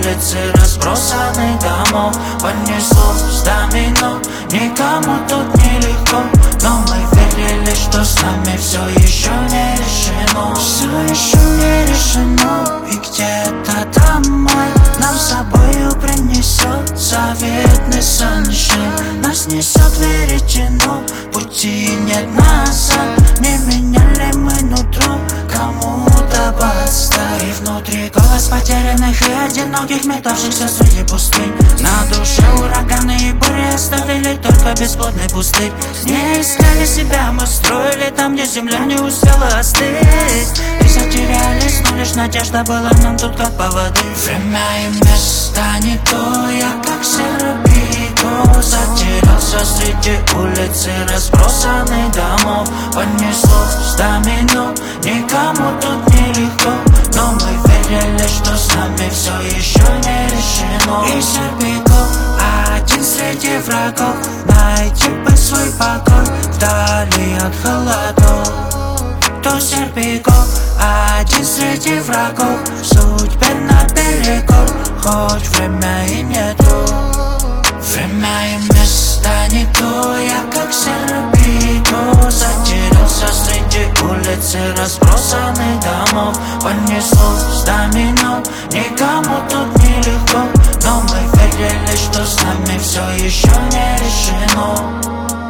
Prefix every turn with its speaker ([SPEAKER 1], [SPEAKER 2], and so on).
[SPEAKER 1] улицы, разбросанных домов. Понеслось домино, никому тут нелегко, но мы верили, что с нами все еще не решено. Все еще не решено, и где-то домой нам с собою принесет заветный sunshine. Нас несет веретено, пути нет назад. Не меняли мы нутро, кому-то подстать. И внутри голос потерянных и одиноких, метавшихся среди пустынь. На душе ураганы и бури оставили только бесплодный пустырь. Не искали себя, мы строили там, где земля не успела остыть. И затерялись, но лишь надежда была нам тут как поводырь. Время и место не то, я как серый пико затерялся среди улицы, разбросанных домов. Понеслось домино, никому тут нелегко, но мы верили, что с нами все еще не решено. И Серпико один среди врагов, найти бы свой покой вдали от холодов. То Серпико один среди врагов, судьбе наперекор, хоть время и не то. Время и место не то, я как Серпико затерялся среди улицы, разбросанных домов. Понеслось домино, никому тут нелегко, но мы верили, что с нами все еще не решено.